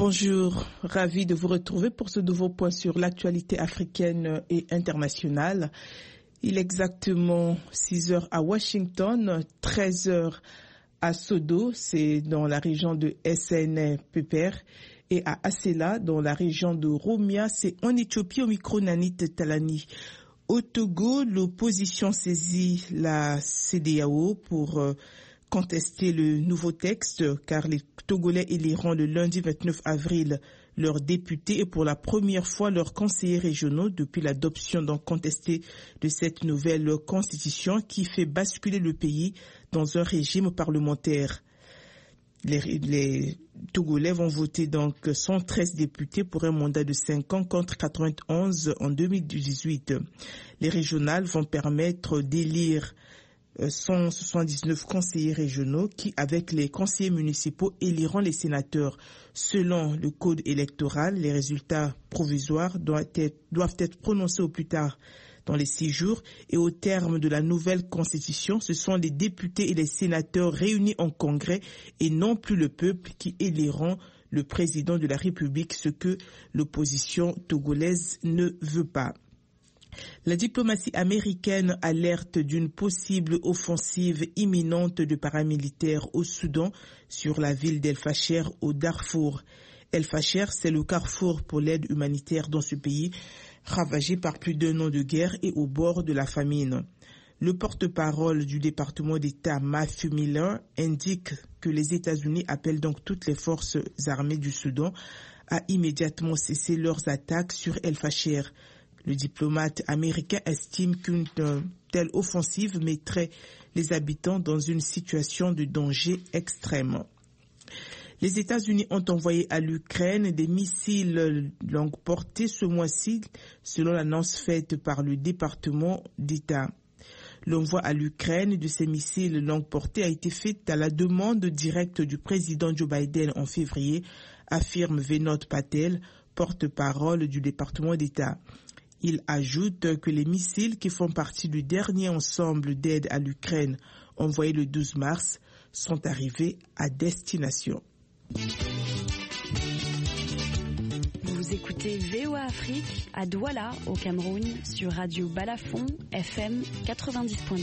Bonjour, ravi de vous retrouver pour ce nouveau point sur l'actualité africaine et internationale. Il est exactement 6 heures à Washington, 13 heures à Sodo, c'est dans la région de SNPPR, et à Asela, dans la région de Romia, c'est en Éthiopie, au micro Nanit Talani. Au Togo, l'opposition saisit la CEDEAO pour contester le nouveau texte, car les Togolais éliront le lundi 29 avril leurs députés et pour la première fois leurs conseillers régionaux depuis l'adoption donc contestée de cette nouvelle constitution qui fait basculer le pays dans un régime parlementaire. Les Togolais vont voter donc 113 députés pour un mandat de 5 ans contre 91 en 2018. Les régionales vont permettre d'élire 179 conseillers régionaux qui, avec les conseillers municipaux, éliront les sénateurs. Selon le code électoral, les résultats provisoires doivent être prononcés au plus tard dans les 6 jours et au terme de la nouvelle constitution, ce sont les députés et les sénateurs réunis en congrès et non plus le peuple qui éliront le président de la République, ce que l'opposition togolaise ne veut pas. La diplomatie américaine alerte d'une possible offensive imminente de paramilitaires au Soudan sur la ville d'El Fasher au Darfour. El Fasher, c'est le carrefour pour l'aide humanitaire dans ce pays, ravagé par plus d'un an de guerre et au bord de la famine. Le porte-parole du département d'État, Matthew Miller, indique que les États-Unis appellent donc toutes les forces armées du Soudan à immédiatement cesser leurs attaques sur El Fasher. Le diplomate américain estime qu'une telle offensive mettrait les habitants dans une situation de danger extrême. Les États-Unis ont envoyé à l'Ukraine des missiles longue portée ce mois-ci, selon l'annonce faite par le département d'État. L'envoi à l'Ukraine de ces missiles longue portée a été fait à la demande directe du président Joe Biden en février, affirme Vinod Patel, porte-parole du département d'État. Il ajoute que les missiles qui font partie du dernier ensemble d'aide à l'Ukraine envoyé le 12 mars sont arrivés à destination. Vous écoutez VOA Afrique à Douala au Cameroun sur Radio Balafon FM 90.2.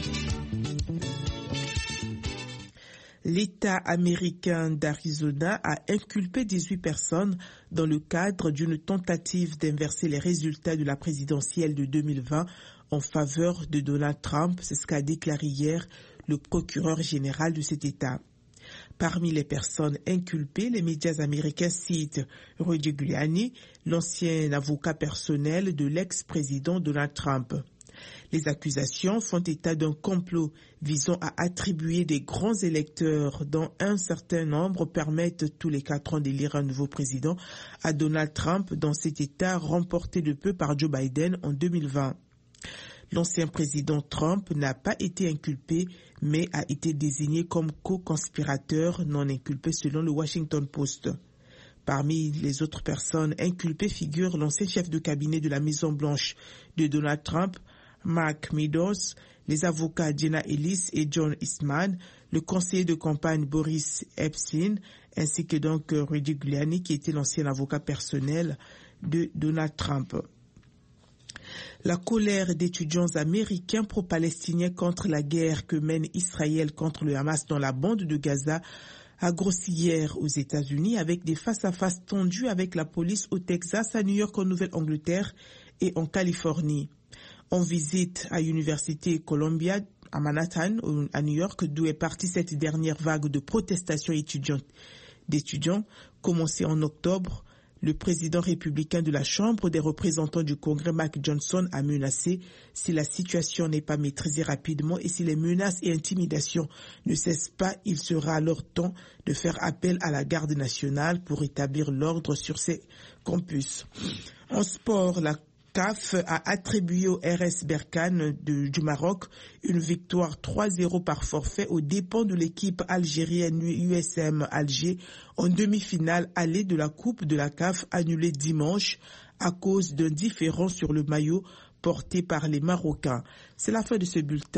L'État américain d'Arizona a inculpé 18 personnes dans le cadre d'une tentative d'inverser les résultats de la présidentielle de 2020 en faveur de Donald Trump, c'est ce qu'a déclaré hier le procureur général de cet État. Parmi les personnes inculpées, les médias américains citent Rudy Giuliani, l'ancien avocat personnel de l'ex-président Donald Trump. Les accusations font état d'un complot visant à attribuer des grands électeurs dont un certain nombre permettent tous les 4 ans d'élire un nouveau président à Donald Trump dans cet État remporté de peu par Joe Biden en 2020. L'ancien président Trump n'a pas été inculpé mais a été désigné comme co-conspirateur non inculpé selon le Washington Post. Parmi les autres personnes inculpées figure l'ancien chef de cabinet de la Maison-Blanche de Donald Trump, Mark Meadows, les avocats Jenna Ellis et John Eastman, le conseiller de campagne Boris Epshteyn, ainsi que donc Rudy Giuliani, qui était l'ancien avocat personnel de Donald Trump. La colère d'étudiants américains pro-palestiniens contre la guerre que mène Israël contre le Hamas dans la bande de Gaza a grossi hier aux États-Unis avec des face-à-face tendus avec la police au Texas, à New York, en Nouvelle-Angleterre et en Californie. En visite à l'Université Columbia à Manhattan, à New York, d'où est partie cette dernière vague de protestations d'étudiants, commencée en octobre, le président républicain de la Chambre des représentants du Congrès, Mike Johnson, a menacé si la situation n'est pas maîtrisée rapidement et si les menaces et intimidations ne cessent pas, il sera alors temps de faire appel à la garde nationale pour établir l'ordre sur ces campus. En sport, la CAF a attribué au RS Berkane du Maroc une victoire 3-0 par forfait aux dépens de l'équipe algérienne USM Alger en demi-finale allée de la Coupe de la CAF annulée dimanche à cause d'un différend sur le maillot porté par les Marocains. C'est la fin de ce bulletin.